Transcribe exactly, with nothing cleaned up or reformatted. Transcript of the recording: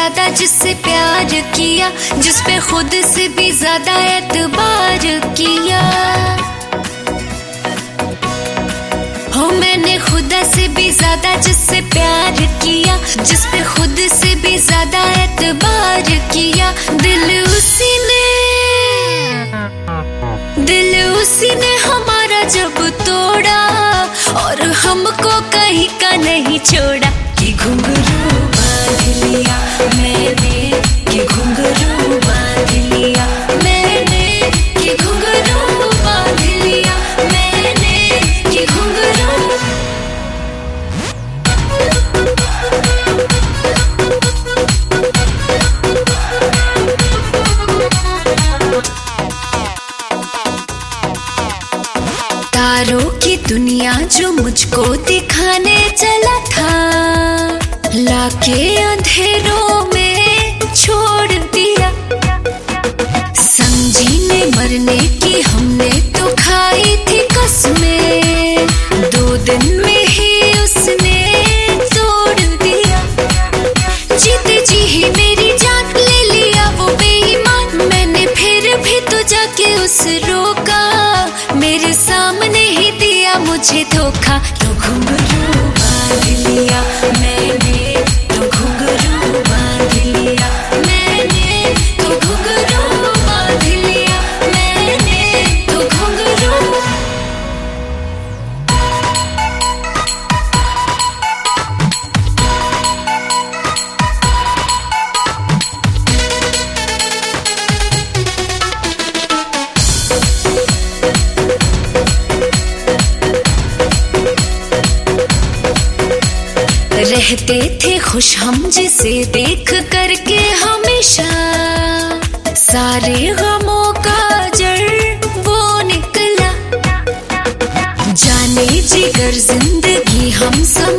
ज्यादा जिससे प्यार किया, जिस पे खुद से भी ज्यादा एतबार किया। हो मैंने खुदा से भी ज्यादा जिससे प्यार किया, जिस पे खुद से भी ज्यादा एतबार किया। दिल उसी ने दिल उसी ने हमारा जब तोड़ा, और हमको कहीं का नहीं छोड़ा। कि घुंघरू बांध लिया मैंने, कि घुंघरू बांध लिया मैंने, कि घुंघरू बांध लिया मैंने, कि घुंघरू। तारों की दुनिया जो मुझको दिखाने चला था, लाके अंधेरों में छोड़ दिया। समझी ने मरने की हमने तो खाई थी कसमें, दो दिन में ही उसने तोड़ दिया। जीते जी ही मेरी जान ले लिया वो बेईमान, मैंने फिर भी तो जाके उस रोका, मेरे सामने ही दिया मुझे धोखा। तो घुंघरू बांध लिया मैंने, तो घुंघरू बांध लिया मैंने, तो घुंघरू बांध लिया मैंने, तो घुंघरू। रहते थे खुश हम जिसे देख करके हमेशा, सारे गमों का जड़ वो निकला। जाने जिगर जिंदगी हम सब